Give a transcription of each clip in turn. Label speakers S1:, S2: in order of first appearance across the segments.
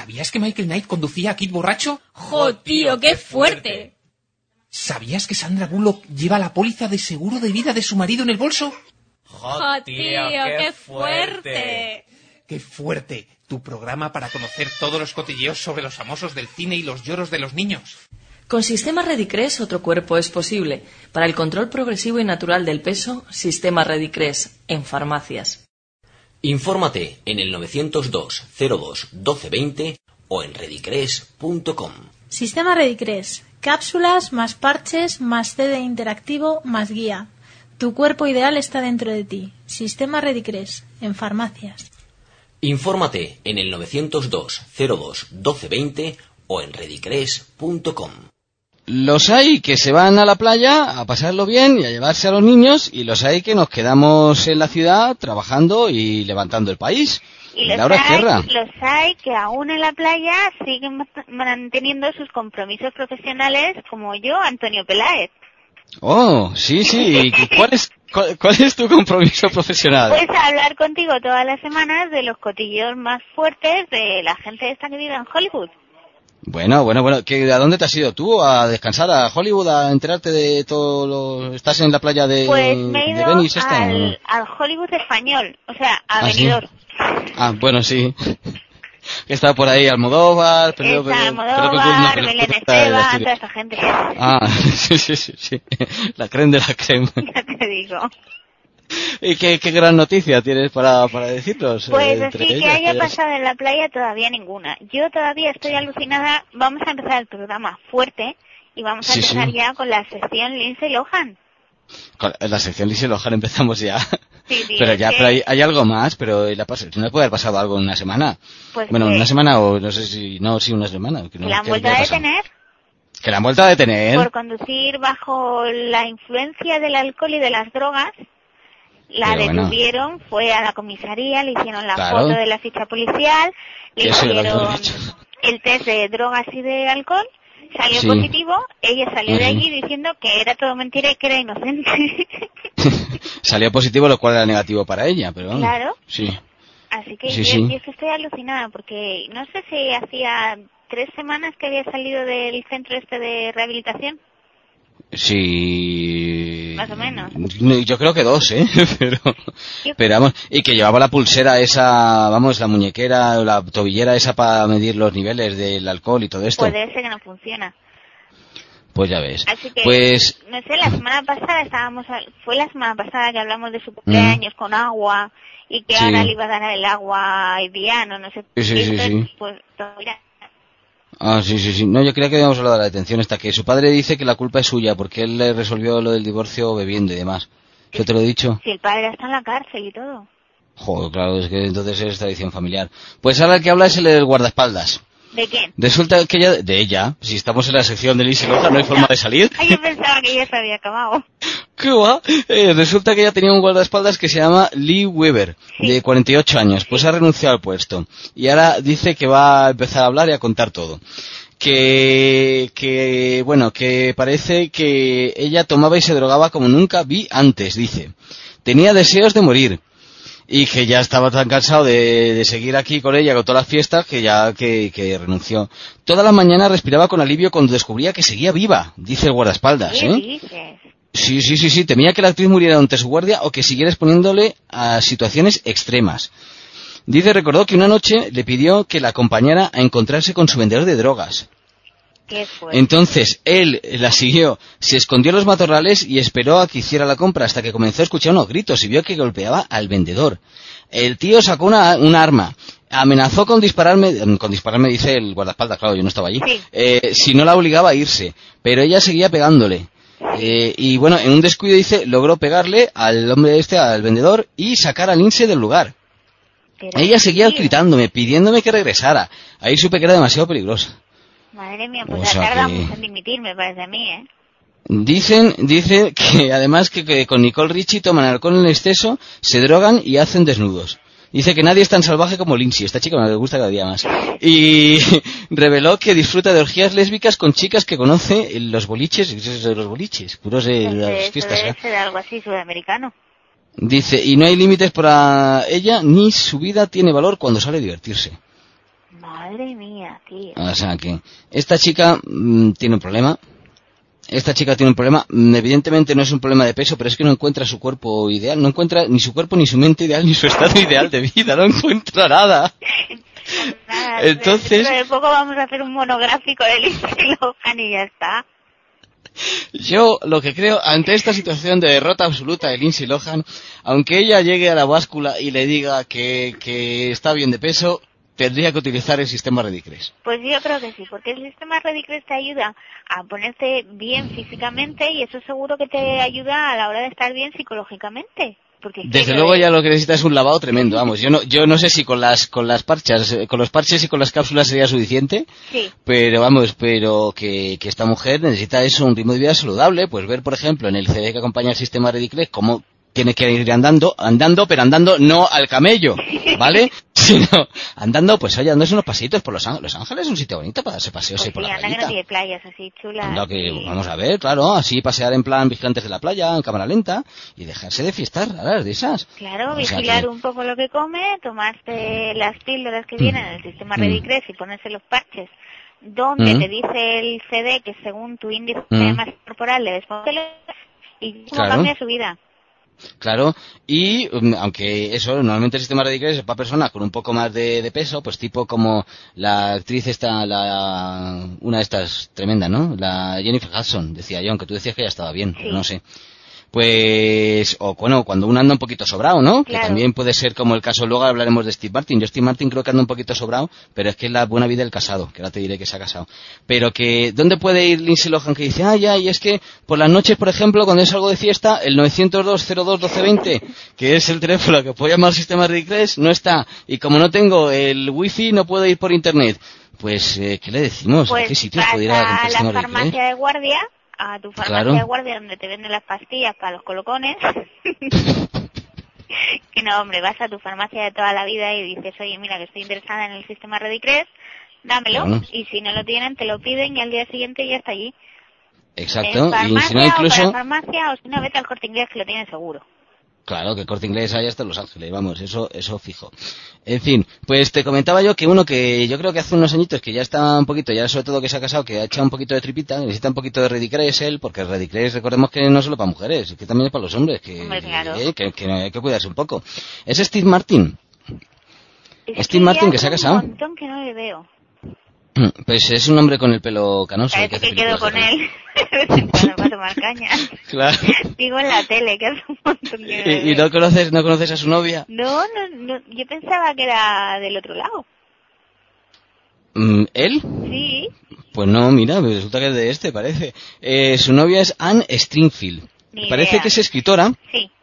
S1: ¿Sabías que Michael Knight conducía a Kid borracho?
S2: ¡Jo, tío, qué fuerte!
S1: ¿Sabías que Sandra Bullock lleva la póliza de seguro de vida de su marido en el bolso?
S2: ¡Jo, tío, qué fuerte!
S1: ¡Qué fuerte! Tu programa para conocer todos los cotilleos sobre los famosos del cine y los lloros de los niños.
S3: Con Sistema Redicres otro cuerpo es posible. Para el control progresivo y natural del peso, Sistema Redicres en farmacias.
S4: Infórmate en el 902 02 12 20 o en redicres.com.
S5: Sistema Redicres. Cápsulas, más parches, más CD interactivo, más guía. Tu cuerpo ideal está dentro de ti. Sistema Redicres en farmacias.
S4: Infórmate en el 902 02 12 20 o en redicres.com.
S6: Los hay que se van a la playa a pasarlo bien y a llevarse a los niños, y los hay que nos quedamos en la ciudad trabajando y levantando el país.
S7: Y los hay que aún en la playa siguen manteniendo sus compromisos profesionales, como yo, Antonio Peláez.
S6: Oh, sí. ¿Cuál es tu compromiso profesional?
S7: Pues hablar contigo todas las semanas de los cotilleos más fuertes de la gente esta que vive en Hollywood.
S6: Bueno, ¿a dónde te has ido tú? ¿A descansar a Hollywood? ¿A enterarte de todo lo...? ¿Estás en la playa de
S7: Pues me he ido
S6: Venice
S7: al Hollywood español, o sea, a Benidorm.
S6: ¿Sí? Bueno, sí. Está por ahí Almodóvar,
S7: Almodóvar, Belén Esteban, toda esa gente.
S6: Sí. La creme de la creme.
S7: Ya te digo.
S6: ¿Y qué gran noticia tienes para decirnos?
S7: Pues así que haya pasado en la playa todavía ninguna. Yo todavía estoy alucinada. Vamos a empezar el programa fuerte y vamos a empezar ya con la sección Lindsay Lohan.
S6: Con la sección Lindsay Lohan empezamos ya.
S7: Sí,
S6: pero hay algo más, pero no puede haber pasado algo en una semana.
S7: Pues
S6: una semana o no sé si... No, sí, una semana.
S7: Que la han vuelto a detener.
S6: ¿Que la han vuelto a detener?
S7: Por conducir bajo la influencia del alcohol y de las drogas. La detuvieron, fue a la comisaría, le hicieron la foto de la ficha policial, le hicieron el test de drogas y de alcohol, salió positivo, ella salió de allí diciendo que era todo mentira y que era inocente.
S6: Salió positivo, lo cual era negativo para ella, pero...
S7: Claro.
S6: Sí.
S7: Así que yo estoy alucinada, porque no sé si hacía 3 semanas que había salido del centro este de rehabilitación.
S6: Sí.
S7: Más o menos.
S6: Yo creo que 2, pero vamos, y que llevaba la pulsera esa, la muñequera o la tobillera esa para medir los niveles del alcohol y todo esto.
S7: Puede ser que no funciona.
S6: Pues ya ves.
S7: Así que, no sé, la semana pasada que hablamos de su cumpleaños con agua y que ahora le iba a dar el agua a Iviano, no sé.
S6: Sí.
S7: Pues todavía...
S6: Sí. No, yo creía que habíamos hablado de la detención hasta que su padre dice que la culpa es suya porque él le resolvió lo del divorcio bebiendo y demás. ¿Yo te lo he dicho?
S7: Si el padre está en la cárcel y todo.
S6: Joder, claro, es que entonces es tradición familiar. Pues ahora el que habla es el del guardaespaldas.
S7: ¿De quién?
S6: Resulta que de ella, si estamos en la sección de Lindsay Lohan, no hay forma de salir.
S7: Yo pensaba que ya se había acabado.
S6: ¿Qué va? Resulta que ella tenía un guardaespaldas que se llama Lee Weber, de 48 años. Pues ha renunciado al puesto. Y ahora dice que va a empezar a hablar y a contar todo. Que parece que ella tomaba y se drogaba como nunca vi antes, dice. Tenía deseos de morir. Y que ya estaba tan cansado de seguir aquí con ella, con todas las fiestas, que renunció. Toda la mañana respiraba con alivio cuando descubría que seguía viva, dice el guardaespaldas.
S7: ¿Qué dices?
S6: Sí. Temía que la actriz muriera ante su guardia o que siguiera exponiéndole a situaciones extremas. Dice, recordó que una noche le pidió que la acompañara a encontrarse con su vendedor de drogas. Entonces él la siguió, se escondió en los matorrales y esperó a que hiciera la compra hasta que comenzó a escuchar unos gritos y vio que golpeaba al vendedor. El tío sacó una arma, amenazó con dispararme dice el guardaespaldas, claro, yo no estaba allí, si no la obligaba a irse, pero ella seguía pegándole. Y bueno, en un descuido dice, logró pegarle al hombre al vendedor y sacar a Lindsay del lugar. Ella seguía gritándome, pidiéndome que regresara. Ahí supe que era demasiado peligrosa.
S7: Madre mía, pues ya tarda mucho en dimitir, me parece a mí,
S6: Dice que además que con Nicole Richie toman alcohol en exceso, se drogan y hacen desnudos. Dice que nadie es tan salvaje como Lindsay, esta chica me gusta cada día más. Y reveló que disfruta de orgías lésbicas con chicas que conoce en los boliches, puros de las fiestas.
S7: Debe ser algo así sudamericano.
S6: Dice, y no hay límites para ella, ni su vida tiene valor cuando sale a divertirse.
S7: Madre mía, tío.
S6: O sea que esta chica tiene un problema. Evidentemente no es un problema de peso, pero es que no encuentra su cuerpo ideal. No encuentra ni su cuerpo, ni su mente ideal, ni su estado ideal de vida. No encuentra nada.
S7: Nada,
S6: Entonces...
S7: dentro de poco vamos a hacer un monográfico de Lindsay Lohan y ya está.
S6: Yo lo que creo, ante esta situación de derrota absoluta de Lindsay Lohan, aunque ella llegue a la báscula y le diga que está bien de peso, tendría que utilizar el sistema Redicres.
S7: Pues yo creo que sí, porque el sistema Redicres te ayuda a ponerte bien físicamente y eso seguro que te ayuda a la hora de estar bien psicológicamente. Porque
S6: desde luego ya lo que necesita es un lavado tremendo, vamos. Yo no sé si con los parches y con las cápsulas sería suficiente,
S7: sí.
S6: Pero que esta mujer necesita eso, un ritmo de vida saludable, pues ver por ejemplo en el CD que acompaña el sistema Redicres cómo tiene que ir andando, pero andando no al camello, ¿vale? Sino andando, pues oye, dándose unos pasitos por Los Ángeles es un sitio bonito para darse paseos ahí por la playita.
S7: Que no tiene playas así chulas.
S6: Lo que vamos a ver, claro, así pasear en plan vigilantes de la playa, en cámara lenta, y dejarse de fiestas raras de esas.
S7: Claro, vigilar un poco lo que come, tomarse las píldoras que vienen en el sistema Redicres y ponerse los parches donde te dice el CD que según tu índice de masa corporal debes ponerlo y cómo cambia su vida.
S6: Claro, y aunque eso, normalmente el sistema Redicres es para personas con un poco más de peso, pues tipo como la actriz esta, una de estas tremenda, ¿no? La Jennifer Hudson, decía yo, aunque tú decías que ya estaba bien, pero no sé. Pues, o bueno, cuando uno anda un poquito sobrado, ¿no? Claro. Que también puede ser como el caso, luego hablaremos de Steve Martin. Yo Steve Martin creo que anda un poquito sobrado, pero es que es la buena vida del casado, que ahora te diré que se ha casado. Pero que, ¿dónde puede ir Lindsay Lohan que dice, y es que por las noches, por ejemplo, cuando yo salgo de fiesta, el 902-02-1220, que es el teléfono que puedo llamar al sistema Redicres, no está. Y como no tengo el wifi, no puedo ir por internet. Pues, ¿qué le decimos?
S7: Pues
S6: ¿a qué sitios puede ir a
S7: la farmacia de guardia? A tu farmacia de guardia donde te venden las pastillas para los colocones. Que no, hombre, vas a tu farmacia de toda la vida y dices, oye, mira, que estoy interesada en el sistema Redicres, dámelo. Bueno. Y si no lo tienen, te lo piden y al día siguiente ya está allí.
S6: Exacto.
S7: En farmacia,
S6: y si no, incluso...
S7: o para farmacia, o si no, vete al Corte Inglés que lo tienen seguro.
S6: Claro, que Corte Inglés hay hasta en Los Ángeles, vamos, eso fijo. En fin, pues te comentaba yo que uno que yo creo que hace unos añitos que ya está un poquito, ya sobre todo que se ha casado, que ha echado un poquito de tripita, necesita un poquito de Redicres él, porque el Redicres recordemos que no es solo para mujeres, que también es para los hombres, que hay que cuidarse un poco. Es Steve Martin. Steve Martin que se ha casado.
S7: Un montón que no le veo.
S6: Pues es un hombre con el pelo canoso.
S7: Parece que quedo con él de vez en cuando para tomar caña.
S6: Claro.
S7: Digo en la tele que hace un montón que
S6: ¿Y no conoces a su novia?
S7: No, yo pensaba que era del otro lado.
S6: ¿Él?
S7: Sí.
S6: Pues no, mira, resulta que es de este, parece. Su novia es Anne Stringfield. Parece que es escritora.
S7: Sí.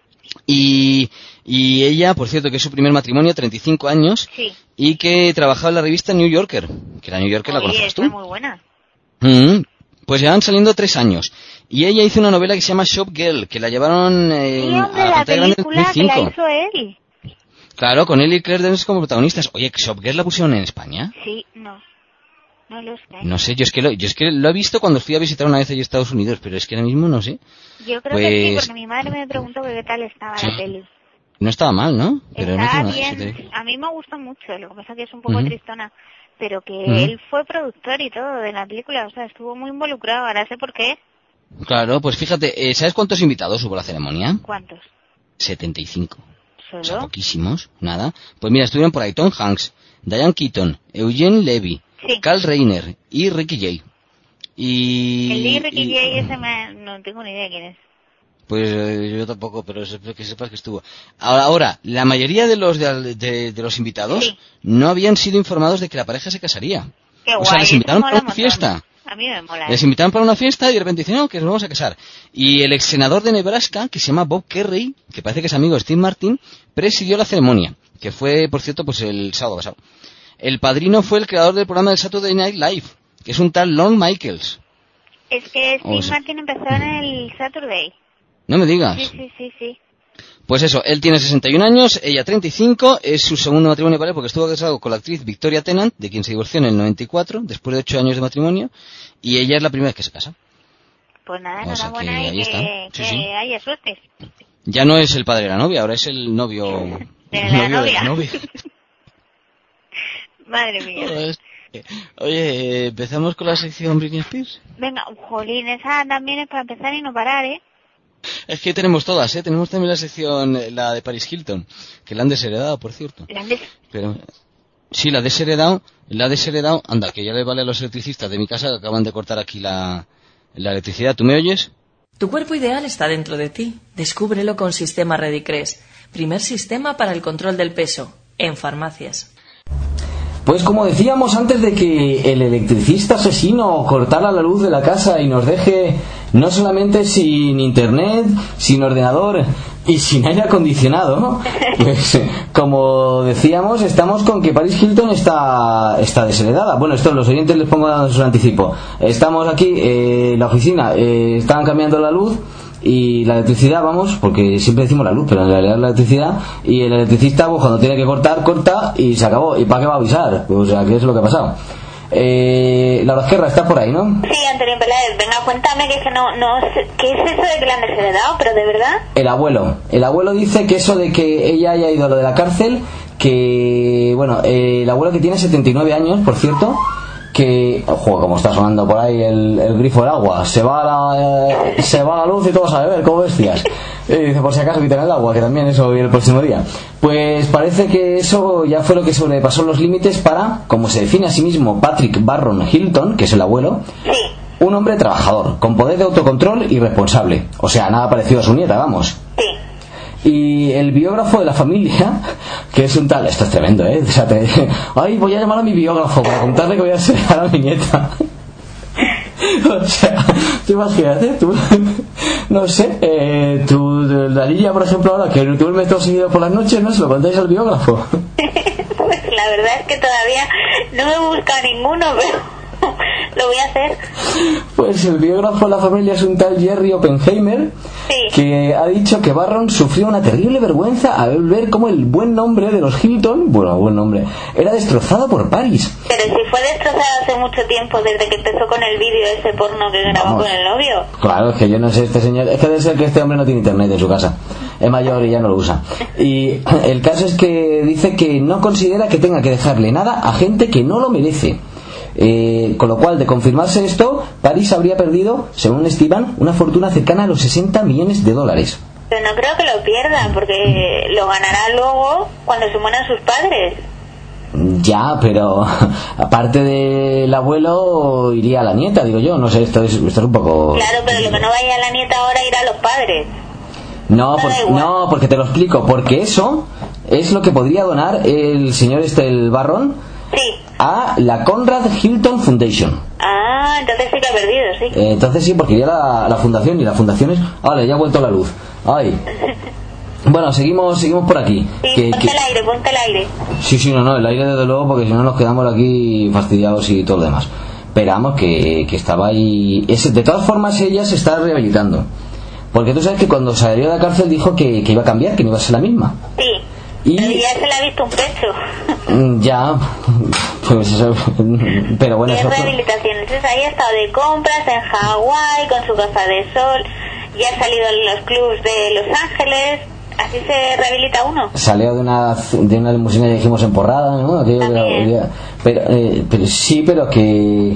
S6: Y ella, por cierto, que es su primer matrimonio, 35 años,
S7: sí.
S6: Y que trabajaba en la revista New Yorker, que la New Yorker la conoces tú.
S7: Está muy buena.
S6: Pues llevan saliendo 3 años. Y ella hizo una novela que se llama Shop Girl, que la llevaron
S7: a la película que la hizo él.
S6: Claro, con él y Claire Danes como protagonistas. Oye, ¿Shop Girl la pusieron en España?
S7: Sí, no lo sé.
S6: No sé, yo es que lo he visto cuando fui a visitar una vez allí a Estados Unidos, pero es que ahora mismo no sé.
S7: Yo creo que sí, porque mi madre me preguntó que qué tal estaba la peli.
S6: No estaba mal, ¿no? Pero
S7: está
S6: no
S7: bien, a mí me gusta mucho, lo que pasa es que es un poco tristona, pero que él fue productor y todo de la película, o sea, estuvo muy involucrado, ahora sé por qué.
S6: Claro, pues fíjate, ¿sabes cuántos invitados hubo a la ceremonia?
S7: ¿Cuántos?
S6: 75.
S7: ¿Solo?
S6: O sea, poquísimos, nada. Pues mira, estuvieron por ahí Tom Hanks, Diane Keaton, Eugene Levy, Carl Reiner y Ricky Jay.
S7: El Ricky Jay ese no tengo ni idea de quién es.
S6: Pues yo tampoco, pero que sepas que estuvo. Ahora, la mayoría de los invitados no habían sido informados de que la pareja se casaría.
S7: Qué guay,
S6: o sea, les invitaron para una fiesta.
S7: A mí me mola.
S6: Les invitaron para una fiesta y de repente dicen, no, que nos vamos a casar. Y el ex senador de Nebraska, que se llama Bob Kerrey, que parece que es amigo de Steve Martin, presidió la ceremonia, que fue, por cierto, pues el sábado pasado. El padrino fue el creador del programa del Saturday Night Live, que es un tal Lorne Michaels.
S7: Es que Steve Martin empezó en el Saturday.
S6: No me digas.
S7: Sí.
S6: Pues eso, él tiene 61 años, ella 35, es su segundo matrimonio, ¿vale? Porque estuvo casado con la actriz Victoria Tennant, de quien se divorció en el 94, después de 8 años de matrimonio, y ella es la primera vez que se casa.
S7: Pues nada, enhorabuena y que haya suerte.
S6: Ya no es el padre de la novia, ahora es el novio...
S7: de la novia. Madre mía.
S6: Oye, ¿empezamos con la sección Britney Spears?
S7: Venga, jolín, esa también es para empezar y no parar, ¿eh?
S6: Es que tenemos todas, ¿eh? Tenemos también la sección, la de Paris Hilton, que la han desheredado, por cierto. Pero, sí, la desheredado, anda, que ya le vale a los electricistas de mi casa que acaban de cortar aquí la electricidad. ¿Tú me oyes?
S3: Tu cuerpo ideal está dentro de ti. Descúbrelo con Sistema Redicres, primer sistema para el control del peso, en farmacias.
S8: Pues como decíamos antes de que el electricista asesino cortara la luz de la casa y nos deje no solamente sin internet, sin ordenador y sin aire acondicionado, ¿no? Pues como decíamos, estamos con que Paris Hilton está desheredada. Bueno, esto los oyentes les pongo dando su anticipo. Estamos aquí en la oficina, estaban cambiando la luz y la electricidad, vamos, porque siempre decimos la luz, pero en realidad es la electricidad, y el electricista, pues cuando tiene que cortar, corta y se acabó. ¿Y para qué va a avisar? Pues, o sea, ¿qué es lo que ha pasado? Laura Esquerra, ¿estás por ahí, no?
S7: Sí, Antonio Peláez, venga, cuéntame, que es que no sé, ¿qué es eso de que le han desheredado? ¿Pero de verdad? El abuelo dice que eso de que ella haya ido a lo de la cárcel, que, bueno, el abuelo que tiene 79 años, por cierto, que, ojo, como está sonando por ahí el grifo del agua, se va la luz y todos a beber, como bestias. Dice, por si acaso quitan el agua, que también eso viene el próximo día. Pues parece que eso ya fue lo que sobrepasó los límites para, como se define a sí mismo Patrick Barron Hilton, que es el abuelo, un hombre trabajador, con poder de autocontrol y responsable. O sea, nada parecido a su nieta, vamos. Y el biógrafo de la familia, que es un tal, esto es tremendo, o sea, ay, voy a llamar a mi biógrafo para contarle que voy a desear a mi nieta. O sea, tú imagínate, tú, no sé, la niña, por ejemplo, ahora que duerme todo seguido por las noches, ¿no? Se lo contáis al biógrafo. Pues la verdad es que todavía no me he buscado ninguno, pero lo voy a hacer.
S8: Pues el biógrafo de la familia es un tal Jerry Oppenheimer, que ha dicho que Barron sufrió una terrible vergüenza al ver cómo el buen nombre de los Hilton, buen nombre, era destrozado por Paris.
S7: Pero si fue destrozado hace mucho tiempo, desde que empezó con el vídeo ese porno que grabó con el novio. Claro,
S8: es que yo no sé, este señor, es que debe ser que este hombre no tiene internet en su casa, es mayor y ya no lo usa. Y el caso es que dice que no considera que tenga que dejarle nada a gente que no lo merece. Con lo cual, de confirmarse esto, Paris habría perdido, según estiman, una fortuna cercana a los $60 millones.
S7: Pero no creo que lo pierdan, porque lo ganará luego cuando se mueran sus padres.
S8: Ya, pero aparte del abuelo iría a la nieta, digo yo, no sé, esto es un poco...
S7: Claro, pero lo que no vaya a la nieta ahora irá a los padres.
S8: No, porque te lo explico, porque eso es lo que podría donar el señor el Barron a la Conrad Hilton Foundation.
S7: Ah, entonces sí que ha perdido, sí.
S8: Entonces sí, porque iría a la fundación, y la fundación es... Vale, ya ha vuelto la luz. Ay. Bueno, seguimos por aquí.
S7: Sí, ponte el aire.
S8: Sí, no, el aire desde luego, porque si no nos quedamos aquí fastidiados y todo lo demás. Pero vamos, que estaba ahí... De todas formas, ella se está rehabilitando. Porque tú sabes que cuando salió de la cárcel dijo que iba a cambiar, que no iba a ser la misma.
S7: Sí. Pero ya se le ha visto un pecho.
S8: Ya, pues eso, pero bueno.
S7: Y en rehabilitaciones, ahí ha estado de compras en Hawái con su gafa de sol, ya ha salido en los clubs de Los Ángeles. Así se rehabilita uno.
S8: Salió de una limusina, ya dijimos, emporrada, ¿no? Pero sí, pero que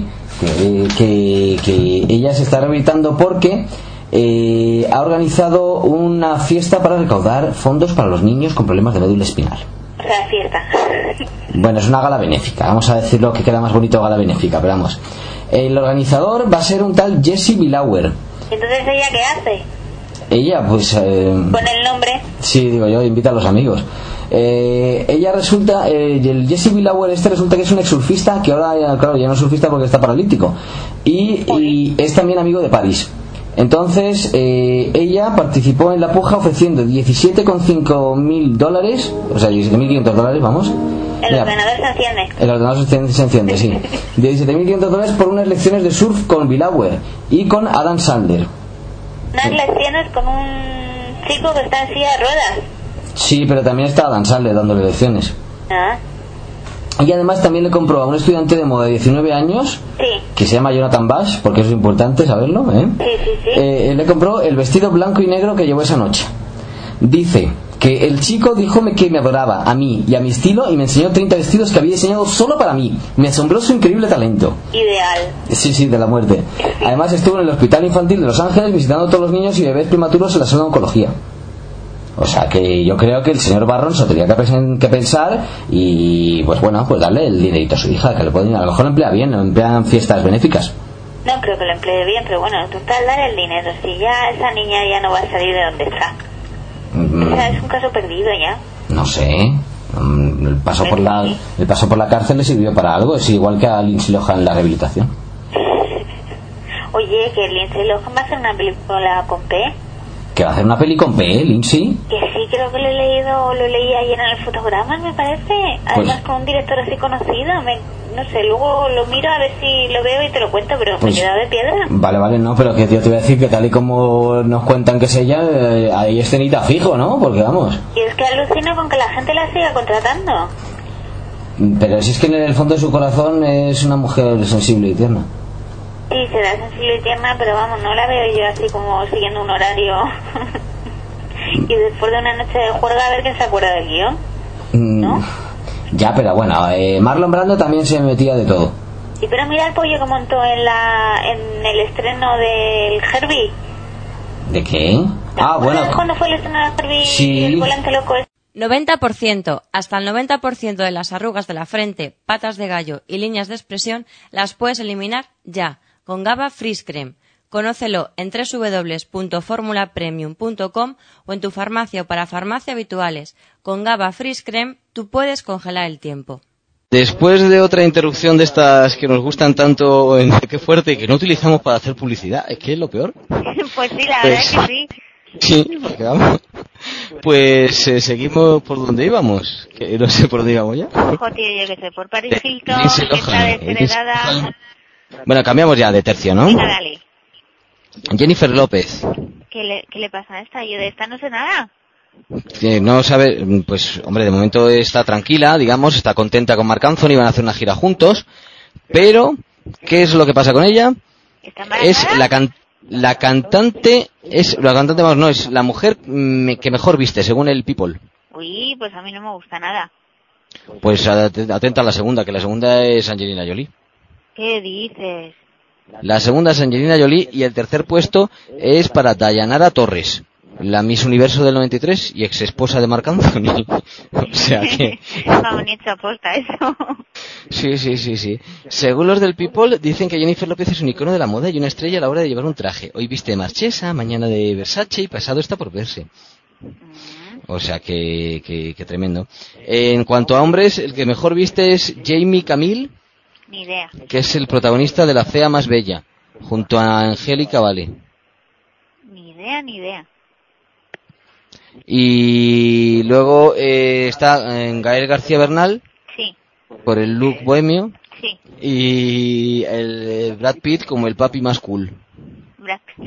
S8: ella se está rehabilitando porque ha organizado una fiesta para recaudar fondos para los niños con problemas de médula espinal.
S7: O sea, fiesta.
S8: Bueno, es una gala benéfica, vamos a decirlo que queda más bonito, gala benéfica, pero vamos. El organizador va a ser un tal Jesse Billauer.
S7: ¿Entonces ella qué hace?
S8: Ella, pues... ¿Con
S7: el nombre?
S8: Sí, digo yo, invita a los amigos. Ella resulta... el Jesse Billauer resulta que es un exsurfista, que ahora, claro, ya no es surfista porque está paralítico. Y es también amigo de Paris. Entonces, ella participó en la puja ofreciendo $17,5 mil, o sea, $17.500, vamos.
S7: El ordenador se enciende.
S8: El ordenador se enciende, sí. $17.500 por unas lecciones de surf con Billauer y con Adam Sandler.
S7: Unas lecciones con un chico que está en silla de ruedas.
S8: Sí, pero también está Adam Sandler dándole lecciones.
S7: Ah.
S8: Y además también le compró a un estudiante de moda de 19 años, que se llama Jonathan Bash, porque eso es importante saberlo,
S7: Sí.
S8: Le compró el vestido blanco y negro que llevó esa noche. Dice que el chico díjome que me adoraba a mí y a mi estilo y me enseñó 30 vestidos que había diseñado solo para mí. Me asombró su increíble talento.
S7: Ideal.
S8: Sí, de la muerte. Además estuvo en el Hospital Infantil de Los Ángeles visitando a todos los niños y bebés prematuros en la sala de oncología. O sea que yo creo que el señor Barron se tenía que pensar y pues bueno, pues darle el dinerito a su hija, que a lo mejor lo emplea bien, lo emplea en fiestas benéficas.
S7: No creo que lo emplee bien, pero bueno, total, dar el dinero. Si ya esa niña ya no va a salir de donde está. O sea, es un caso perdido ya.
S8: No sé. El paso por la cárcel le sirvió para algo. Es igual que a Lindsay Lohan en la rehabilitación.
S7: Oye, que Lindsay Lohan va a hacer una película con P.
S8: ¿Que va a hacer una peli con P, Lindsay?
S7: Que sí, creo que lo he leído, lo leí ayer en el Fotogramas, me parece. Además con un director así conocido. No sé, luego lo miro a ver si lo veo y te lo cuento, pero me he quedado de piedra.
S8: Vale, no, pero que yo te voy a decir que tal y como nos cuentan que es ella, hay escenita fijo, ¿no? Porque vamos.
S7: Y es que alucino con que la gente la siga contratando.
S8: Pero si es que en el fondo de su corazón es una mujer sensible y tierna.
S7: Sí, será sensible y tierna, pero vamos, no la veo yo así como siguiendo un horario. Y después de una noche de juerga a ver quién se acuerda del guión, ¿no?
S8: Ya, pero bueno, Marlon Brando también se metía de todo.
S7: Sí, pero mira el pollo que montó en el estreno del Herbie.
S8: ¿De qué?
S7: Bueno. ¿Cuándo fue el estreno del Herbie?
S8: Sí.
S7: El volante loco.
S2: 90%, hasta el 90% de las arrugas de la frente, patas de gallo y líneas de expresión las puedes eliminar ya, con GABA Freeze Cream. Conócelo en www.formulapremium.com o en tu farmacia o para farmacia habituales. Con GABA Freeze Cream tú puedes congelar el tiempo.
S6: Después de otra interrupción de estas que nos gustan tanto en Qué Fuerte, que no utilizamos para hacer publicidad, es que es lo peor.
S7: Pues sí, la verdad es que sí.
S6: Sí, porque vamos. Pues seguimos por donde íbamos. Que no sé por dónde íbamos ya.
S7: Ojo, tío, yo que sé, por Paris Hilton, que está desheredada.
S6: Bueno, cambiamos ya de tercio, ¿no?
S7: Venga, dale.
S6: Jennifer López.
S7: ¿Qué le pasa a esta? Yo de esta no sé nada.
S6: No sabe, pues hombre, de momento está tranquila, digamos, está contenta con Marc Anthony, van a hacer una gira juntos, pero ¿qué es lo que pasa con ella? Es la cantante es la mujer que mejor viste según el People.
S7: Uy, pues a mí no me gusta nada.
S6: Pues atenta a la segunda, que la segunda es Angelina Jolie.
S7: ¿Qué dices?
S6: La segunda es Angelina Jolie y el tercer puesto es para Dayanara Torres, la Miss Universo del 93 y ex esposa de Marc Anthony. O sea que...
S7: Está bonito aposta eso.
S6: Sí. Según los del People, dicen que Jennifer López es un icono de la moda y una estrella a la hora de llevar un traje. Hoy viste de Marchesa, mañana de Versace y pasado está por verse. O sea que tremendo. En cuanto a hombres, el que mejor viste es Jamie Camille.
S7: Ni idea.
S6: Que es el protagonista de La Fea Más Bella, junto a Angélica Vale.
S7: Ni idea.
S6: Y luego está Gael García Bernal.
S7: Sí.
S6: Por el look bohemio.
S7: Sí.
S6: Y el Brad Pitt como el papi más cool.
S7: Brad Pitt.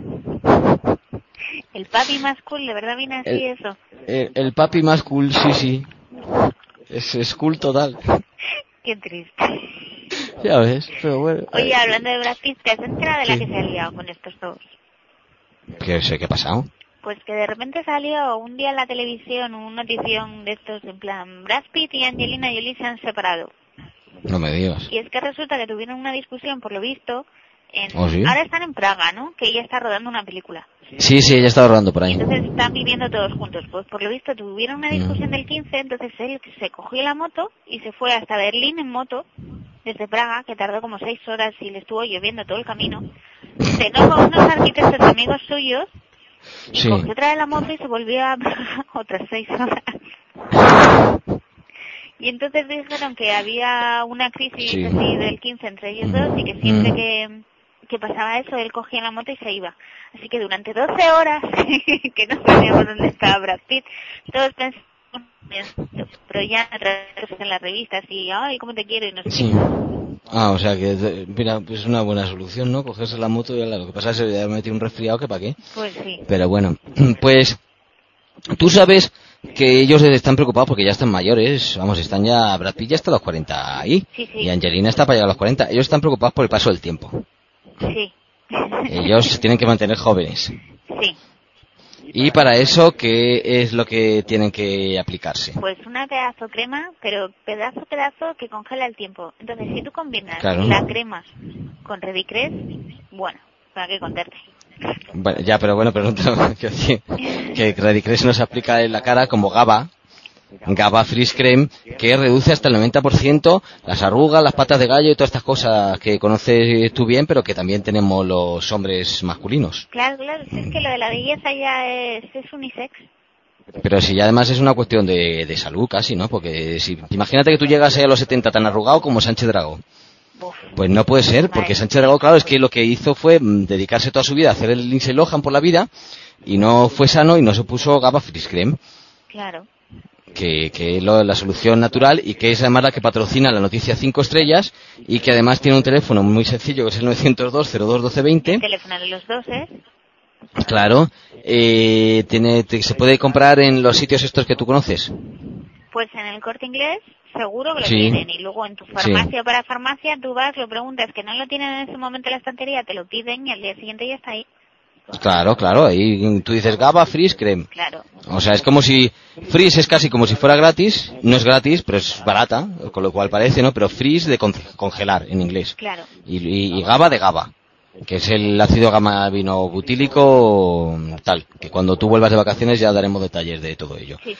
S7: El papi más cool, ¿de verdad viene así eso?
S6: El papi más cool, sí. Es cool total.
S7: Qué triste.
S6: Ya ves, pero bueno.
S7: Oye, hablando de Brad Pitt, ¿te has enterado de la que se ha liado con estos dos?
S6: ¿Qué ha pasado?
S7: Pues que de repente salió un día en la televisión un notición de estos en plan Brad Pitt y Angelina Jolie se han separado.
S6: No me digas.
S7: Y es que resulta que tuvieron una discusión, por lo visto,
S6: ¿Sí?
S7: Ahora están en Praga, ¿no? Que ella está rodando una película.
S6: Sí, ella está rodando por ahí.
S7: Y entonces están viviendo todos juntos. Pues por lo visto tuvieron una discusión del 15, entonces él se cogió la moto y se fue hasta Berlín en moto, desde Praga, que tardó como 6 horas y le estuvo lloviendo todo el camino. Cenó con unos arquitectos amigos suyos, y cogió otra vez la moto y se volvió a Praga otras 6 horas. Y entonces dijeron que había una crisis así del 15 entre ellos dos y que siempre que pasaba eso, él cogía la moto y se iba. Así que durante 12 horas, que no sabíamos dónde estaba Brad Pitt, todos pensamos, pero ya a través en las revistas y, ay, cómo te quiero y no sé qué.
S6: O sea que, mira, pues es una buena solución, ¿no? Cogerse la moto y lo que pasa es que ya metí un resfriado que para qué.
S7: Pues sí.
S6: Pero bueno, pues tú sabes que ellos están preocupados porque ya están mayores, vamos, están ya, Brad Pitt ya está a los 40 ahí, y Angelina está para llegar a los 40, ellos están preocupados por el paso del tiempo.
S7: Sí.
S6: Ellos se tienen que mantener jóvenes.
S7: Sí.
S6: Y para eso, ¿qué es lo que tienen que aplicarse?
S7: Pues una pedazo crema, pero pedazo que congela el tiempo. Entonces, si tú combinas la crema con Redicress, bueno, ¿para qué contarte?
S6: Bueno, ya, pero bueno, quiero decir que Redicress no se aplica en la cara como GABA Freeze Creme, que reduce hasta el 90% las arrugas, las patas de gallo y todas estas cosas que conoces tú bien, pero que también tenemos los hombres masculinos.
S7: Claro, si es que lo de la belleza ya es unisex.
S6: Pero si ya además es una cuestión de salud casi, ¿no? Porque si imagínate que tú llegas ahí a los 70 tan arrugado como Sánchez Dragó. Pues no puede ser, porque Sánchez Dragó, claro, es que lo que hizo fue dedicarse toda su vida a hacer el Lindsay Lohan por la vida, y no fue sano y no se puso GABA Freeze Creme.
S7: Claro.
S6: Que es la solución natural y que es además la que patrocina la noticia 5 estrellas y que además tiene un teléfono muy sencillo que es el 902-02-1220.
S7: El teléfono de los dos, ¿eh?
S6: Claro. ¿Se puede comprar en los sitios estos que tú conoces?
S7: Pues en el Corte Inglés seguro que lo tienen, y luego en tu farmacia para farmacia tú vas, lo preguntas, que no lo tienen en ese momento en la estantería, te lo piden y al día siguiente ya está ahí.
S6: Claro, ahí tú dices GABA Freeze Creme.
S7: Claro.
S6: O sea, es como si Freeze es casi como si fuera gratis, no es gratis, pero es barata, con lo cual parece, ¿no? Pero Freeze de congelar en inglés.
S7: Claro.
S6: Y GABA de GABA, que es el ácido gamma-aminobutílico tal, que cuando tú vuelvas de vacaciones ya daremos detalles de todo ello.
S7: Sí.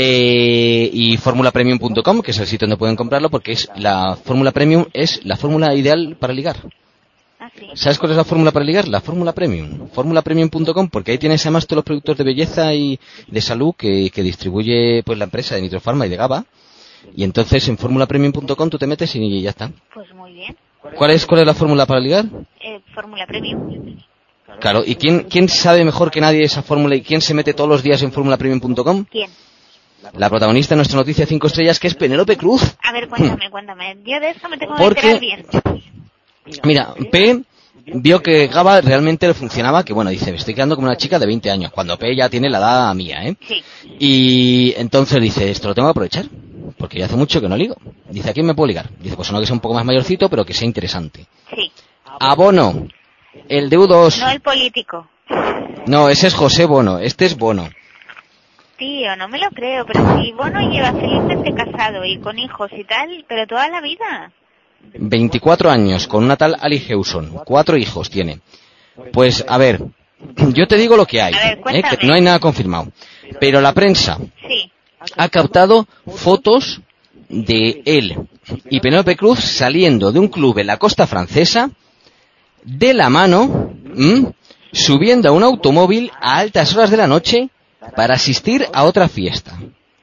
S6: Y formulapremium.com, que es el sitio donde pueden comprarlo, porque es la fórmula premium, es la fórmula ideal para ligar.
S7: Sí.
S6: ¿Sabes cuál es la fórmula para ligar? La fórmula premium. Formulapremium.com, porque ahí tienes además todos los productos de belleza y de salud que distribuye pues la empresa de Nitrofarma y de GABA. Y entonces en formulapremium.com tú te metes y ya está.
S7: Pues muy bien.
S6: ¿Cuál es la fórmula para ligar?
S7: Fórmula Premium.
S6: Claro, ¿y quién sabe mejor que nadie esa fórmula y quién se mete todos los días en formulapremium.com?
S7: ¿Quién?
S6: La protagonista de nuestra noticia 5 estrellas, que es Penélope Cruz.
S7: A ver, cuéntame. Yo de esto me tengo que enterar bien.
S6: Mira, P vio que GABA realmente le funcionaba, que bueno, dice, me estoy quedando como una chica de 20 años, cuando P ya tiene la edad mía, ¿eh?
S7: Sí.
S6: Y entonces dice, esto lo tengo que aprovechar, porque ya hace mucho que no ligo. Dice, ¿a quién me puedo ligar? Dice, pues uno que sea un poco más mayorcito, pero que sea interesante.
S7: Sí.
S6: A Bono, el de U2.
S7: No el político.
S6: No, ese es José Bono, este es Bono.
S7: Tío, no me lo creo, pero si Bono lleva felizmente casado y con hijos y tal, pero toda la vida.
S6: 24 años, con una tal Ali Hewson. 4 hijos tiene. Pues, a ver, yo te digo lo que hay, que no hay nada confirmado. Pero la prensa ha captado fotos de él y Penélope Cruz saliendo de un club en la costa francesa, de la mano, subiendo a un automóvil a altas horas de la noche para asistir a otra fiesta.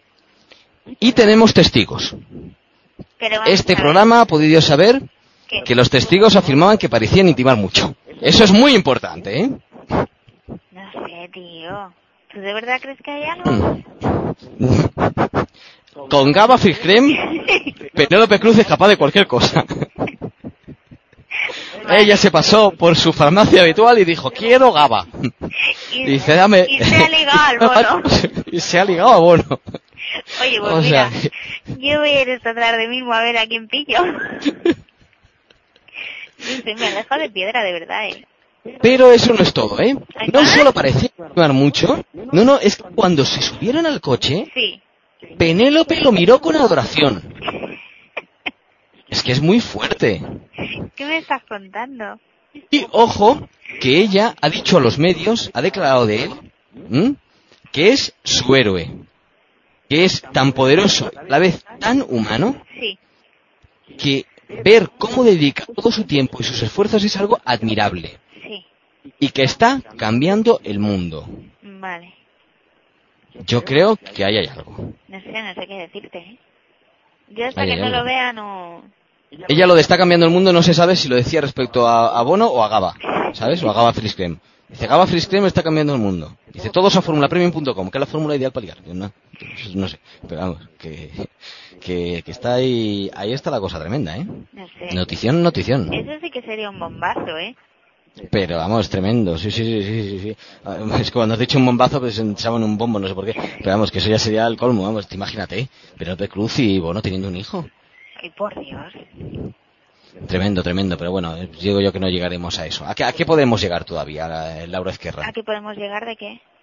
S6: Y tenemos testigos. Este programa ha podido saber que los testigos afirmaban que parecían intimar mucho. Eso es muy importante, ¿eh?
S7: No sé, tío. ¿Tú de verdad crees que hay algo?
S6: Con GABA Freeze Creme, Penélope Cruz es capaz de cualquier cosa. Ella se pasó por su farmacia habitual y dijo, quiero GABA. Y dice, dame...
S7: Y se ha ligado al Bono.
S6: Y se ha ligado a Bono.
S7: Oye, pues mira, yo voy a ir esta tarde mismo a ver a quién pillo. Se me ha dejado de piedra, de verdad,
S6: Pero eso no es todo, ¿eh? No solo parecía intimar mucho, no, es que cuando se subieron al coche, Penélope lo miró con adoración. Es que es muy fuerte.
S7: ¿Qué me estás contando?
S6: Y ojo, que ella ha dicho a los medios, ha declarado de él, que es su héroe. Que es tan poderoso, a la vez tan humano, que ver cómo dedica todo su tiempo y sus esfuerzos es algo admirable. Y que está cambiando el mundo.
S7: Vale.
S6: Yo creo que ahí hay algo.
S7: No sé qué decirte, Yo hasta que no lo vea no...
S6: Ella lo de está cambiando el mundo no se sabe si lo decía respecto a Bono o a GABA, ¿sabes? O a GABA Freeze Creme. Dice, GABA Freeze Creme está cambiando el mundo. Dice, todos a formulapremium.com, que es la fórmula ideal para ligar. No sé, pero vamos, que está ahí está la cosa tremenda, ¿eh?
S7: No sé.
S6: Notición.
S7: Eso sí que sería un bombazo,
S6: Pero vamos, tremendo, sí. Es que cuando has dicho un bombazo, pues pensaba en un bombo, no sé por qué. Pero vamos, que eso ya sería el colmo, vamos, imagínate, Penélope Cruz y Bono teniendo un hijo.
S7: Ay, por Dios.
S6: Tremendo, pero bueno, digo yo que no llegaremos a eso. ¿A qué podemos llegar todavía, Laura Ezquerra?
S7: ¿A qué podemos llegar de qué?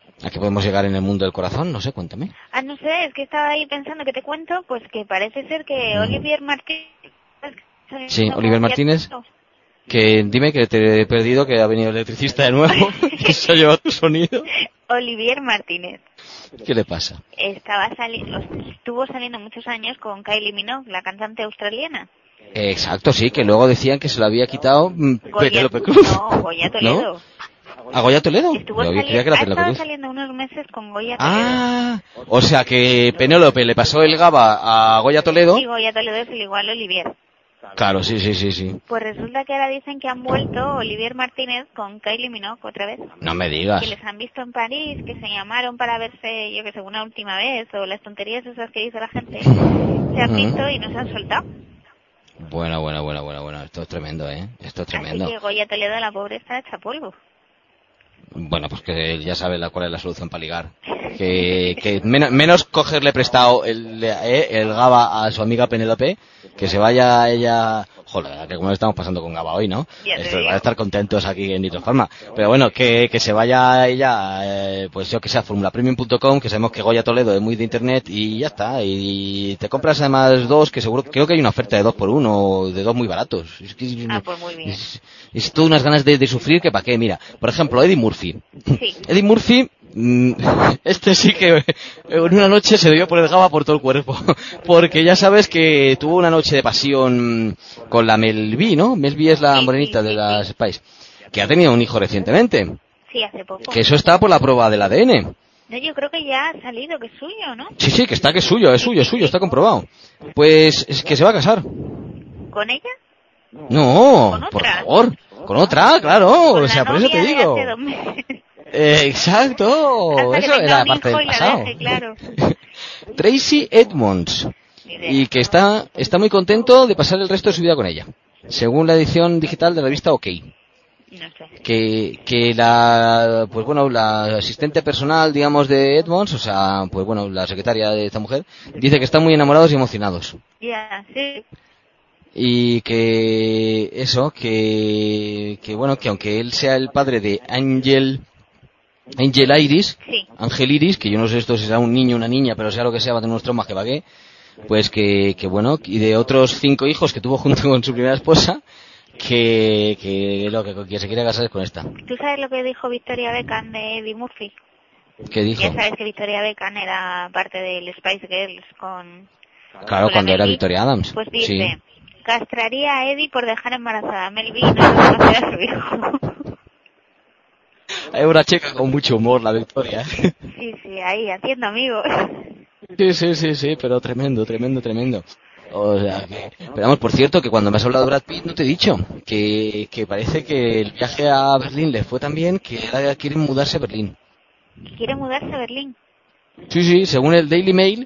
S6: ¿A qué podemos llegar en el mundo del corazón? No sé, cuéntame.
S7: No sé, es que estaba ahí pensando que te cuento, pues que parece ser que Olivier Martínez...
S6: Sí, Olivier Martínez, que dime que te he perdido, que ha venido el electricista de nuevo, que se ha llevado tu sonido.
S7: Olivier Martínez.
S6: ¿Qué le pasa?
S7: Estuvo saliendo muchos años con Kylie Minogue, la cantante australiana.
S6: Exacto, sí, que luego decían que se lo había quitado Penélope Cruz.
S7: No, Goya Toledo.
S6: ¿No? ¿A Goya Toledo?
S7: Estaba saliendo unos meses con Goya Toledo.
S6: O sea que Penélope le pasó el GABA a Goya Toledo.
S7: Y Goya Toledo es el igual a Olivier.
S6: Claro, sí.
S7: Pues resulta que ahora dicen que han vuelto Olivier Martínez con Kylie Minogue otra vez.
S6: No me digas.
S7: Que les han visto en París, que se llamaron para verse, yo que sé, una última vez, o las tonterías esas que dice la gente. Se han visto y nos han soltado.
S6: Bueno. Esto es tremendo, ¿eh? Esto es tremendo.
S7: Así que Goya Toledo, la pobre, está hecha polvo.
S6: Bueno, pues que ya sabe cuál es la solución para ligar. Que menos cogerle prestado el GABA a su amiga Penélope, que se vaya ella... Joder, que como lo estamos pasando con GABA hoy, ¿no? Van a estar contentos aquí en Nitrofarma. Pero bueno, que se vaya ella, pues yo que sé, a formulapremium.com, que sabemos que Goya Toledo es muy de internet y ya está. Y te compras además dos, que seguro, creo que hay una oferta de 2x1, de 2 muy baratos. Es que,
S7: pues muy bien.
S6: Es todas unas ganas de sufrir que para qué. Mira, por ejemplo, Eddie Murphy.
S7: Sí.
S6: Eddie Murphy, este sí que en una noche se debió poner GABA por todo el cuerpo, porque ya sabes que tuvo una noche de pasión con la Mel B, ¿no? Mel B es la morenita de las Spice, que ha tenido un hijo recientemente.
S7: Sí, hace poco.
S6: Que eso está por la prueba del ADN.
S7: No, yo creo que ya ha salido, que es suyo, ¿no?
S6: Sí, que es suyo, está comprobado. Pues es que se va a casar.
S7: ¿Con ella?
S6: No, por favor. Con otra, claro. O sea, por eso te digo. Exacto. Eso era parte del pasado.
S7: Claro.
S6: Tracy Edmonds. Y que está muy contento de pasar el resto de su vida con ella. Según la edición digital de la revista OK.
S7: No sé.
S6: Que la, pues bueno, la asistente personal, digamos, de Edmonds, o sea, pues bueno, la secretaria de esta mujer, dice que están muy enamorados y emocionados.
S7: Ya, sí.
S6: Y que eso, que bueno, que aunque él sea el padre de Angel Iris,
S7: sí.
S6: Ángel Iris, que yo no sé esto si será un niño o una niña, pero sea lo que sea, va a tener unos traumas que vagué, pues que bueno, y de otros 5 hijos que tuvo junto con su primera esposa, que lo que se quiere casar es con esta.
S7: ¿Tú sabes lo que dijo Victoria Beckham de Eddie Murphy?
S6: ¿Qué dijo?
S7: Ya sabes que Victoria Beckham era parte del Spice Girls con...
S6: Claro, cuando era Victoria Adams.
S7: Pues dice,
S6: sí.
S7: Castraría a Eddie por dejar embarazada a Mel B y no reconocer a su hijo.
S6: Hay una chica con mucho humor, la Victoria.
S7: Sí, ahí, haciendo amigos.
S6: Sí, pero tremendo. O sea, pero vamos, por cierto, que cuando me has hablado de Brad Pitt no te he dicho que parece que el viaje a Berlín le fue tan bien que ahora quieren mudarse a Berlín.
S7: ¿Quiere mudarse a Berlín?
S6: Sí, según el Daily Mail,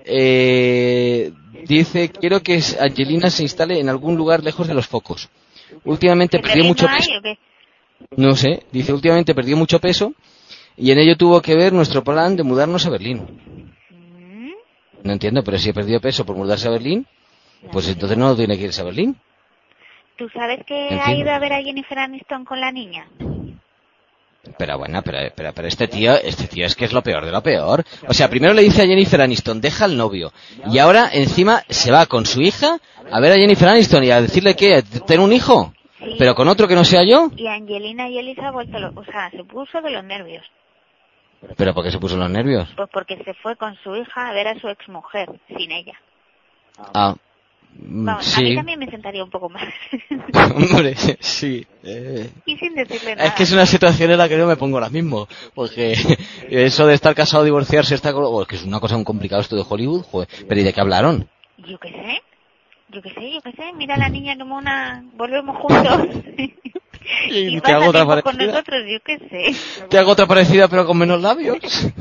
S6: dice, quiero que Angelina se instale en algún lugar lejos de los focos. Últimamente perdió mucho peso.
S7: ¿O qué?
S6: No sé, dice, últimamente perdió mucho peso y en ello tuvo que ver nuestro plan de mudarnos a Berlín. No entiendo, pero si he perdido peso por mudarse a Berlín, pues entonces no tiene que irse a Berlín.
S7: ¿Tú sabes que ha ido a ver a Jennifer Aniston con la niña?
S6: Pero bueno, pero este tío es que es lo peor de lo peor. O sea, primero le dice a Jennifer Aniston, deja al novio. Y ahora encima se va con su hija a ver a Jennifer Aniston y a decirle que tiene un hijo. Sí. Pero con otro que no sea yo.
S7: Y Angelina Jolie se ha vuelto, se puso de los nervios.
S6: ¿Pero por qué se puso los nervios?
S7: Pues porque se fue con su hija a ver a su exmujer, sin ella. Vamos,
S6: sí.
S7: A mí también me sentaría un poco mal.
S6: Hombre, sí.
S7: Y sin decirle nada.
S6: Es que es una situación en la que no me pongo ahora mismo. Porque eso de estar casado, divorciarse, es que es una cosa muy complicada esto de Hollywood. Joder. ¿Pero y de qué hablaron?
S7: Yo qué sé. Mira a la niña como volvemos juntos.
S6: Y te hago otra parecida.
S7: Con nosotros, yo qué sé.
S6: Te hago otra parecida pero con menos labios.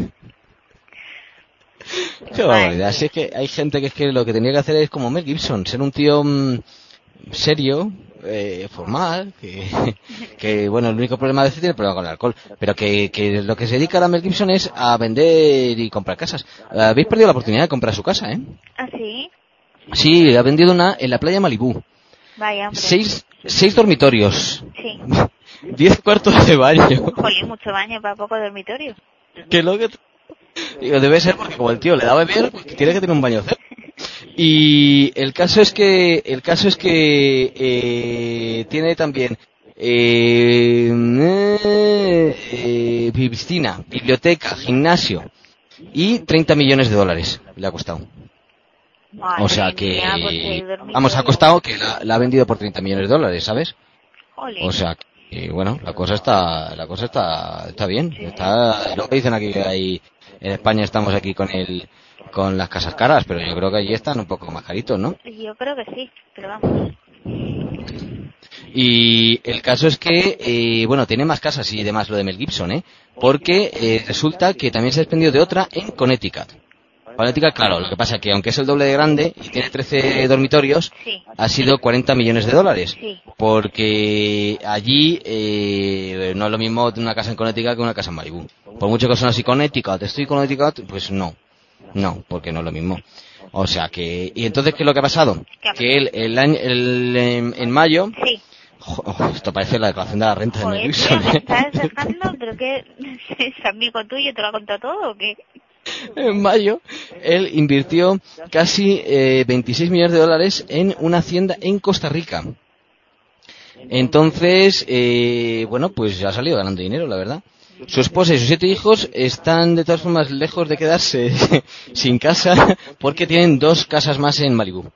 S6: Qué barbaridad. Si es que hay gente que es que lo que tenía que hacer es como Mel Gibson, ser un tío serio, formal, que bueno, el único problema de este tiene el problema con el alcohol, pero que lo que se dedica a Mel Gibson es a vender y comprar casas. Habéis perdido la oportunidad de comprar su casa, ¿eh?
S7: ¿Ah, sí?
S6: Sí, ha vendido una en la playa Malibú.
S7: Vaya, hombre.
S6: 6 dormitorios.
S7: Sí.
S6: 10 cuartos de baño.
S7: Jolín, mucho baño para poco dormitorio.
S6: ¿Qué es lo que...? Digo, debe ser porque como el tío le da a beber, pues tiene que tener un baño cerca. Y el caso es que tiene también piscina, biblioteca, gimnasio y 30 millones de dólares le ha costado.
S7: Madre
S6: o sea que
S7: mía,
S6: ha costado que la ha vendido por 30 millones de dólares, ¿sabes?
S7: Jolín.
S6: O sea que bueno, la cosa está bien. Está lo que dicen aquí que hay en España, estamos aquí con las casas caras, pero yo creo que allí están un poco más caritos, ¿no?
S7: Yo creo que sí, pero vamos.
S6: Y el caso es que, bueno, tiene más casas y demás lo de Mel Gibson, porque resulta que también se ha desprendido de otra en Connecticut. Connecticut, claro, lo que pasa es que aunque es el doble de grande y tiene 13 dormitorios,
S7: Sí.
S6: ha sido 40 millones de dólares.
S7: Sí.
S6: Porque allí no es lo mismo una casa en Connecticut que una casa en Malibu. Por mucho que son así Connecticut, estoy Connecticut, pues no, porque no es lo mismo. O sea que, y entonces ¿qué es lo que ha pasado? Que él en mayo,
S7: Sí.
S6: esto parece la declaración de la renta de Mel
S7: Joder,
S6: Gibson,
S7: tío, ¿me estás dejando? ¿Pero qué? ¿Es amigo tuyo? ¿Te lo ha contado todo o qué?
S6: En mayo, él invirtió casi 26 millones de dólares en una hacienda en Costa Rica. Entonces, bueno, pues ya ha salido ganando dinero, la verdad. Su esposa y sus 7 hijos están de todas formas lejos de quedarse sin casa porque tienen 2 casas más en Malibu.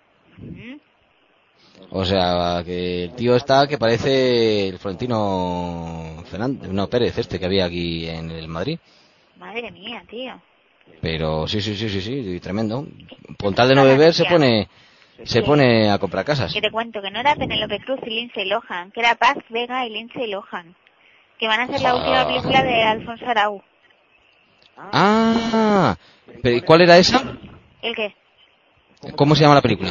S6: O sea, que el tío está que parece el Florentino Fernández, no, Pérez que había aquí en el Madrid.
S7: Madre mía, tío.
S6: Pero sí, tremendo. Con tal de no beber se pone a comprar casas.
S7: Que te cuento que no era Penélope Cruz y Lindsay Lohan, que era Paz Vega y Lindsay Lohan, que van a hacer la última película de Alfonso Arau.
S6: Ah, ¿pero cuál era esa?
S7: ¿El qué?
S6: ¿Cómo se llama la película?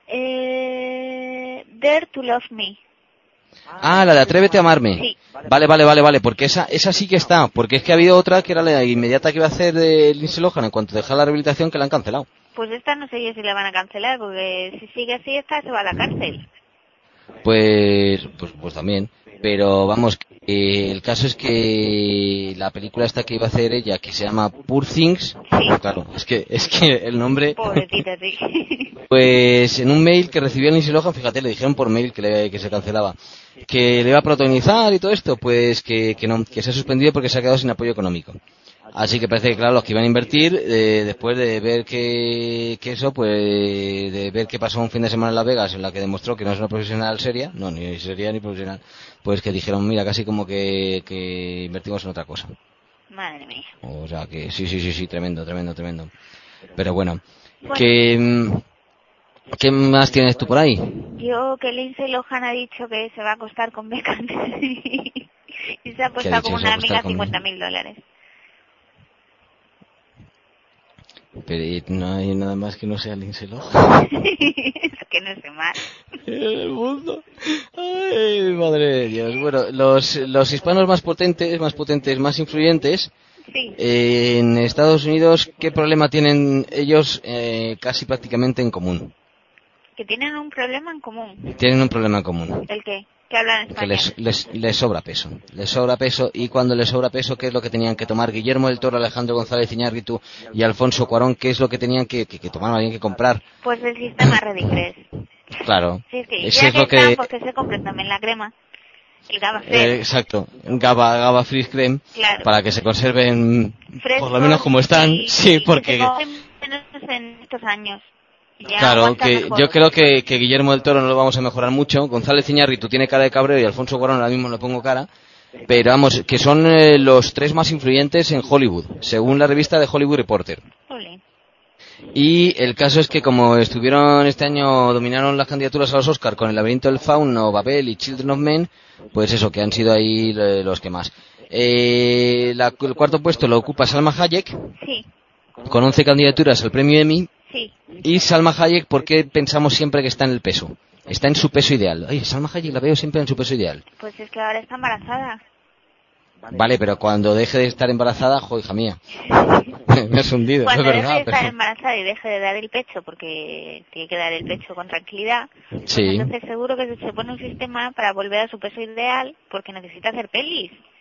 S7: Dare to Love Me.
S6: Ah, la de Atrévete a amarme.
S7: Sí.
S6: Vale, porque esa sí que está, porque es que ha habido otra que era la inmediata que iba a hacer de Lindsay Lohan en cuanto deja la rehabilitación, que la han cancelado.
S7: Pues esta no sé yo si la van a cancelar, porque si sigue así esta se va a la cárcel.
S6: Pues también. Pero vamos, el caso es que la película esta que iba a hacer ella, que se llama Poor Things,
S7: Sí.
S6: claro, es que el nombre...
S7: Pobrecita, sí.
S6: Pues en un mail que recibió Lindsay Lohan, fíjate, le dijeron por mail que se cancelaba, que le iba a protagonizar y todo esto, pues que se ha suspendido porque se ha quedado sin apoyo económico. Así que parece que, claro, los que iban a invertir, después de ver que de ver que pasó un fin de semana en Las Vegas en la que demostró que no es una profesional seria, no, ni seria ni profesional, pues que dijeron, mira, casi como que invertimos en otra cosa.
S7: Madre mía.
S6: O sea que sí, tremendo. Pero bueno,
S7: Bueno.
S6: ¿qué más tienes tú por ahí?
S7: Yo que Lindsay Lohan ha dicho que se va a acostar con Beckham y se ha apostado como una amiga $50,000.
S6: Pero no hay nada más que no sea Lindsay Lohan.
S7: Es que no sé más.
S6: El mundo. Ay, madre de Dios. Bueno, los hispanos más potentes, más influyentes,
S7: Sí.
S6: en Estados Unidos, ¿qué problema tienen ellos casi prácticamente en común?
S7: Que tienen un problema en común.
S6: Tienen un problema en común.
S7: ¿El qué? Que hablan
S6: Que
S7: español.
S6: les sobra peso. Les sobra peso, y cuando les sobra peso, ¿qué es lo que tenían que tomar? Guillermo del Toro, Alejandro González Iñárritu y Alfonso Cuarón, ¿qué es lo que tenían que tomar, más bien que comprar?
S7: Pues el sistema Redicres.
S6: Claro.
S7: Sí, es que
S6: Ese
S7: ya
S6: es lo
S7: que están,
S6: que...
S7: pues que se compren también la crema. El Gaba Fresh.
S6: exacto. Gaba Fresh Creme,
S7: Claro.
S6: para que se conserven
S7: Frescos,
S6: por lo menos como están.
S7: y
S6: Sí,
S7: que
S6: porque...
S7: se cogen menos en estos años. Ya
S6: Claro,
S7: aguanta
S6: que
S7: mejor.
S6: yo creo que Guillermo del Toro no lo vamos a mejorar mucho. González Iñárritu tiene cara de cabreo y Alfonso Cuarón ahora mismo le pongo cara. Pero vamos, que son los 3 más influyentes en Hollywood, según la revista de Hollywood Reporter.
S7: Ole.
S6: Y el caso es que como estuvieron este año, dominaron las candidaturas a los Oscar con El laberinto del fauno, Babel y Children of Men, pues eso, que han sido ahí los que más. El cuarto puesto lo ocupa Salma Hayek,
S7: Sí,
S6: con 11 candidaturas al premio Emmy.
S7: sí.
S6: Y Salma Hayek, ¿por qué pensamos siempre que está en el peso? Está en su peso ideal. Ay, Salma Hayek la veo siempre en su peso ideal.
S7: Pues es que ahora está embarazada.
S6: Vale, pero cuando deje de estar embarazada, jo, hija mía. Me has hundido,
S7: Cuando
S6: es
S7: deje
S6: verdad.
S7: de estar
S6: Pero...
S7: embarazada y deje de dar el pecho, porque tiene que dar el pecho con tranquilidad, pues
S6: Sí.
S7: entonces seguro que se pone un sistema para volver a su peso ideal, porque necesita hacer pelis.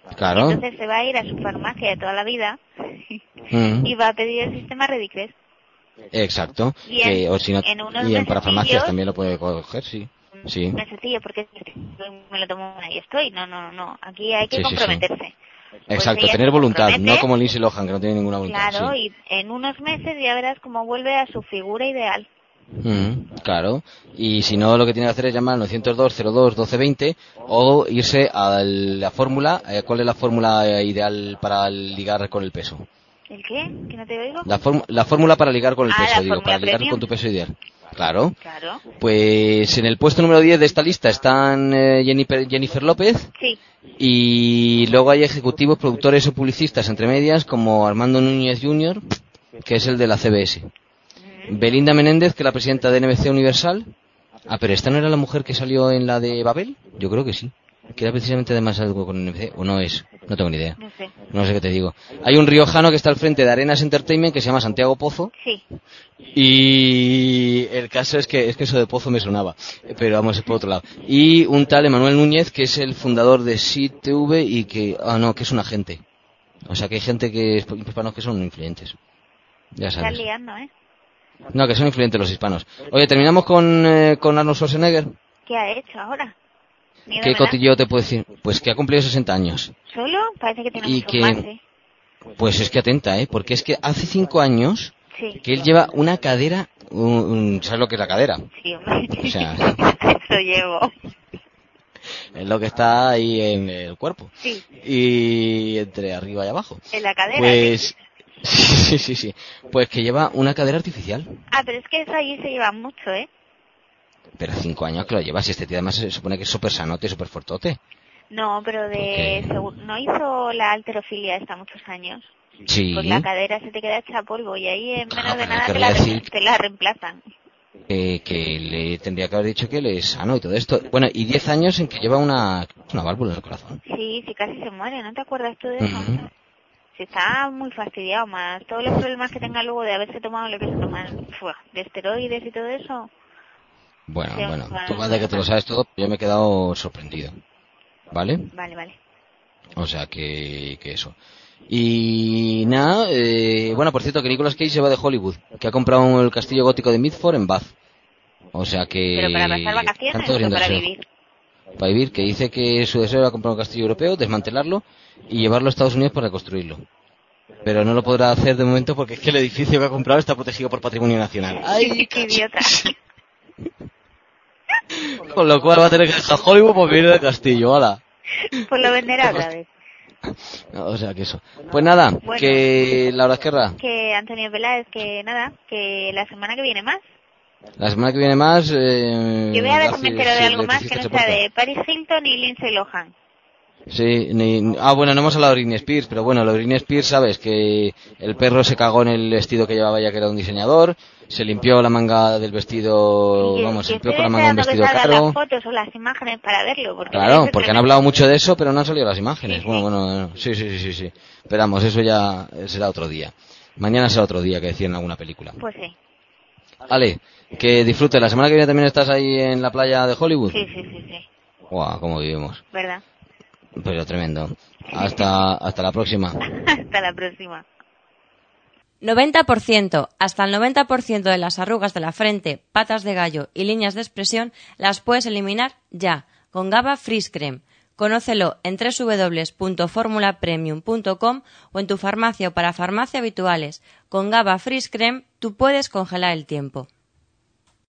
S6: Claro.
S7: Entonces se va a ir a su farmacia de toda la vida y va a pedir el sistema Redicres.
S6: Exacto.
S7: Y
S6: o si no,
S7: en
S6: para farmacias también lo puede coger, sí. Sí.
S7: No es sencillo, porque me lo tomo y estoy. No. Aquí hay que comprometerse.
S6: Sí. Exacto, pues tener voluntad, no como Lindsay Lohan, que no tiene ninguna voluntad.
S7: Claro,
S6: sí.
S7: Y en unos meses ya verás cómo vuelve a su figura ideal.
S6: Claro, y si no, lo que tiene que hacer es llamar al 902-02-1220 o irse a la fórmula. ¿Cuál es la fórmula ideal para ligar con el peso?
S7: ¿El qué? ¿Que no te oigo?
S6: La fórmula para ligar con el peso, digo, para ligar
S7: premium.
S6: con tu peso ideal. Claro.
S7: Claro.
S6: Pues en el puesto número 10 de esta lista están Jennifer López.
S7: Sí.
S6: Y luego hay ejecutivos, productores o publicistas entre medias como Armando Núñez Jr., que es el de la CBS. Belinda Menéndez, que es la presidenta de NBC Universal. Pero ¿esta no era la mujer que salió en la de Babel? Yo creo que sí. Que era precisamente además algo con NBC. ¿O no es? No tengo ni idea. No sé qué te digo. Hay un riojano que está al frente de Arenas Entertainment que se llama Santiago Pozo.
S7: Sí.
S6: Y el caso es que eso de Pozo me sonaba. Pero vamos, es por otro lado. Y un tal Emanuel Núñez, que es el fundador de SITV y que... que es un agente. O sea, que hay gente que es hispanos que son influyentes. Ya sabes.
S7: Estás liando, ¿eh?
S6: No, que son influyentes los hispanos. Oye, terminamos con Arnold Schwarzenegger.
S7: ¿Qué ha hecho ahora?
S6: ¿Qué cotilleo te puedo decir? Pues que ha cumplido 60 años.
S7: ¿Solo? Parece que tiene mucho más, ¿eh?
S6: Pues es que atenta, porque es que hace 5 años que él lleva una cadera... ¿Sabes lo que es la cadera?
S7: Sí, hombre.
S6: O sea...
S7: Eso llevo.
S6: Es lo que está ahí en el cuerpo.
S7: Sí.
S6: Y entre arriba y abajo.
S7: En la cadera.
S6: Pues... Sí. Pues que lleva una cadera artificial.
S7: Pero es que eso allí se lleva mucho, ¿eh?
S6: Pero 5 años que lo llevas, y este tío además se supone que es súper sanote, súper fortote.
S7: No, pero no hizo la halterofilia esta muchos años.
S6: Sí.
S7: Pues la cadera se te queda hecha polvo y ahí en menos de nada te la reemplazan.
S6: Que le tendría que haber dicho que él es sano y todo esto. Bueno, y 10 años en que lleva una válvula en el corazón.
S7: Sí, casi se muere, ¿no te acuerdas tú de eso? Si está muy fastidiado, más todos los problemas que tenga luego de haberse tomado lo que se toman de esteroides y todo eso.
S6: Bueno, tú vas de que te lo sabes todo, yo me he quedado sorprendido. ¿Vale?
S7: Vale.
S6: O sea que eso. Y nada, bueno, por cierto que Nicolas Cage se va de Hollywood, que ha comprado el castillo gótico de Midford en Bath. O sea que...
S7: ¿Pero para pasar vacaciones o para vivir?
S6: Para vivir, que dice que su deseo era comprar un castillo europeo, desmantelarlo y llevarlo a Estados Unidos para reconstruirlo. Pero no lo podrá hacer de momento porque es que el edificio que ha comprado está protegido por Patrimonio Nacional. ¡Ay,
S7: qué idiota!
S6: Con lo cual va a tener que dejar Hollywood por vivir del castillo, ¡hala!
S7: Pues lo venderá otra vez.
S6: O sea que eso. Pues nada, bueno, que Laura Esquerra.
S7: Que Antonio Peláez, que la semana que viene más.
S6: La semana que viene más...
S7: Yo voy a ver si me entero de algo más que no sea de Paris Hilton y Lindsay Lohan.
S6: Sí, bueno, no hemos hablado de Britney Spears, pero bueno, lo de Britney Spears, sabes, que el perro se cagó en el vestido que llevaba ella, que era un diseñador, se limpió la manga del vestido, se limpió con la manga un vestido caro.
S7: Las fotos o las imágenes para verlo.
S6: Claro, porque han hablado mucho de eso, pero no han salido las imágenes. Sí. Bueno, sí. Esperamos, eso ya será otro día. Mañana será otro día, que decían en alguna película.
S7: Pues sí.
S6: Vale, que disfrutes. La semana que viene también estás ahí en la playa de Hollywood.
S7: Sí.
S6: Guau, cómo vivimos.
S7: ¿Verdad?
S6: Pero tremendo. Hasta la próxima.
S7: Hasta la próxima.
S2: 90%. Hasta el 90% de las arrugas de la frente, patas de gallo y líneas de expresión las puedes eliminar ya con GABA Freeze Cream. Conócelo en www.formulapremium.com o en tu farmacia o para farmacia habituales. Con GABA Freeze Cream tú puedes congelar el tiempo.